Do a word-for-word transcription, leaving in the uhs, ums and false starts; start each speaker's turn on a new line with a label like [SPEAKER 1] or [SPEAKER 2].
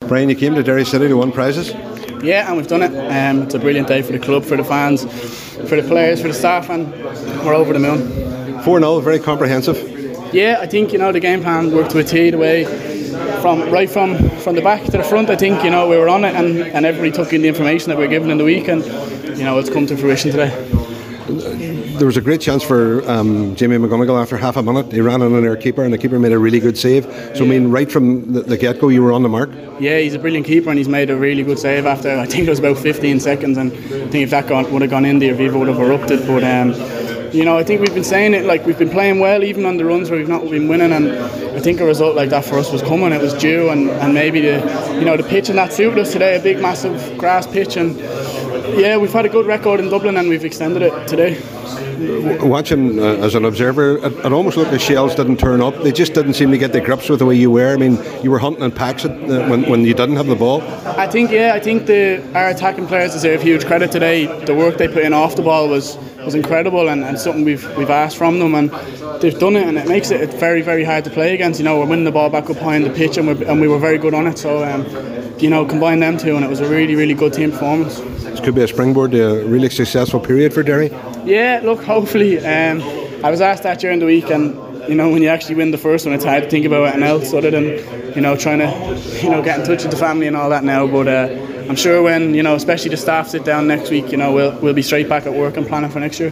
[SPEAKER 1] Brian, you came to Derry City to win prizes.
[SPEAKER 2] Yeah, and we've done it. Um, it's a brilliant day for the club, for the fans, for the players, for the staff, and we're over the moon.
[SPEAKER 1] four nil, very comprehensive.
[SPEAKER 2] Yeah, I think, you know, the game plan worked to a T, the way from right from, from the back to the front. I think, you know, we were on it, and, and everybody took in the information that we were given in the week, and, you know, it's come to fruition today.
[SPEAKER 1] There was a great chance for um, Jamie McGonigal after half a minute. He ran in on our keeper, and the keeper made a really good save. So, yeah. I mean, right from the, the get-go, you were on the mark.
[SPEAKER 2] Yeah, he's a brilliant keeper, and he's made a really good save after, I think it was about fifteen seconds, and I think if that gone, would have gone in, the Aviva would have erupted. But, um, you know, I think we've been saying it, like, we've been playing well, even on the runs where we've not been winning, and I think a result like that for us was coming. It was due, and, and maybe the, you know, the pitch and that suited us today, a big, massive grass pitch, and yeah, we've had a good record in Dublin, and we've extended it today.
[SPEAKER 1] Watching uh, as an observer, it, it almost looked like Shells didn't turn up. They just didn't seem to get the grips with the way you were. I mean, you were hunting in packs at, uh, when, when you didn't have the ball.
[SPEAKER 2] I think, yeah, I think the our attacking players deserve huge credit today. The work they put in off the ball was, was incredible, and, and something we've we've asked from them, and they've done it, and it makes it very, very hard to play against. You know, we're winning the ball back up high in the pitch, and, we're, and we were very good on it. So, um, you know, combine them two, and it was a really, really good team performance.
[SPEAKER 1] This could be a springboard to a really successful period for Derry.
[SPEAKER 2] Yeah, look, hopefully. Um, I was asked that during the week, and you know, when you actually win the first one, it's hard to think about anything else other than, you know, trying to, you know, get in touch with the family and all that now. But uh, I'm sure when, you know, especially the staff sit down next week, you know, we'll we'll be straight back at work and planning for next year.